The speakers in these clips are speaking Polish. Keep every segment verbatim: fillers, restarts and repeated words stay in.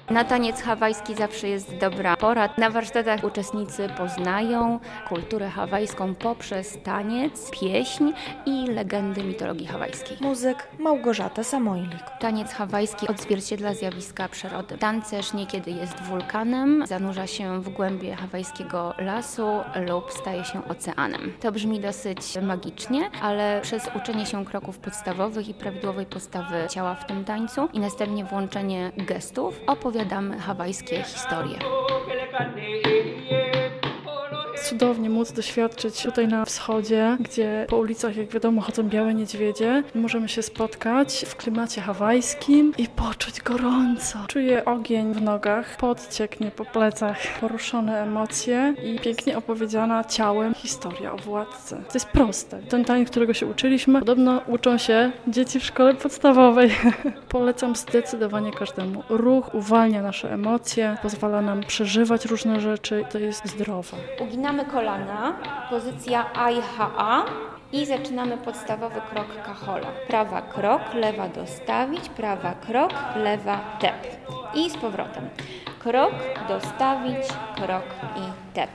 Na taniec hawajski zawsze jest dobra pora. Na warsztatach uczestnicy poznają kulturę hawajską poprzez taniec, pieśń i legendy mitologii hawajskiej. Muzyk Małgorzata Samojlik. Taniec hawajski odzwierciedla zjawiska przyrody. Tancerz niekiedy jest wulkanem, zanurza się w głębie hawajskiego lasu lub staje się oceanem. To brzmi dosyć magicznie, ale przez uczenie się kroków podstawowych i prawidłowej postawy ciała w tym tańcu i następnie włączenie gestów opowiadamy hawajskie historie. Cudownie móc doświadczyć tutaj na wschodzie, gdzie po ulicach, jak wiadomo, chodzą białe niedźwiedzie. Możemy się spotkać w klimacie hawajskim i poczuć gorąco. Czuję ogień w nogach, pot cieknie po plecach, poruszone emocje i pięknie opowiedziana ciałem historia o władcy. To jest proste. Ten tańc, którego się uczyliśmy, podobno uczą się dzieci w szkole podstawowej. Polecam zdecydowanie każdemu. Ruch uwalnia nasze emocje, pozwala nam przeżywać różne rzeczy. To jest zdrowe. Uginamy kolana, pozycja A I H A i zaczynamy podstawowy krok kahola. Prawa krok, lewa dostawić, prawa krok, lewa tep. I z powrotem. Krok, dostawić, krok i tep.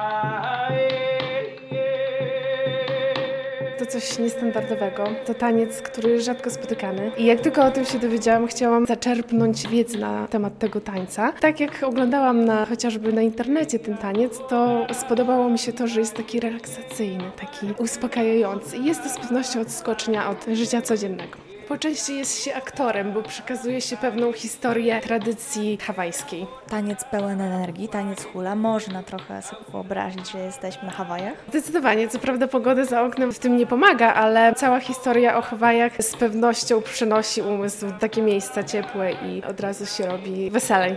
To coś niestandardowego. To taniec, który jest rzadko spotykany. I jak tylko o tym się dowiedziałam, chciałam zaczerpnąć wiedzę na temat tego tańca. Tak jak oglądałam na, chociażby na internecie ten taniec, to spodobało mi się to, że jest taki relaksacyjny, taki uspokajający. I jest to z pewnością odskocznia od życia codziennego. Po części jest się aktorem, bo przekazuje się pewną historię tradycji hawajskiej. Taniec pełen energii, taniec hula. Można trochę sobie wyobrazić, że jesteśmy na Hawajach. Zdecydowanie, co prawda pogoda za oknem w tym nie pomaga, ale cała historia o Hawajach z pewnością przenosi umysł w takie miejsca ciepłe i od razu się robi weselej.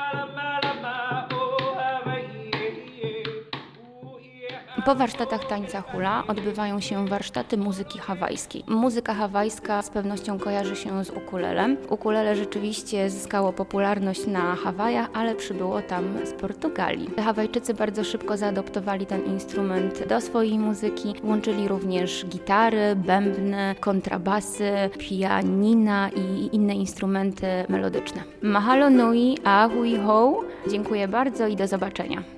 Po warsztatach tańca hula odbywają się warsztaty muzyki hawajskiej. Muzyka hawajska z pewnością kojarzy się z ukulelem. Ukulele rzeczywiście zyskało popularność na Hawajach, ale przybyło tam z Portugalii. Hawajczycy bardzo szybko zaadoptowali ten instrument do swojej muzyki. Łączyli również gitary, bębny, kontrabasy, pianina i inne instrumenty melodyczne. Mahalo nui, ahui ho. Dziękuję bardzo i do zobaczenia.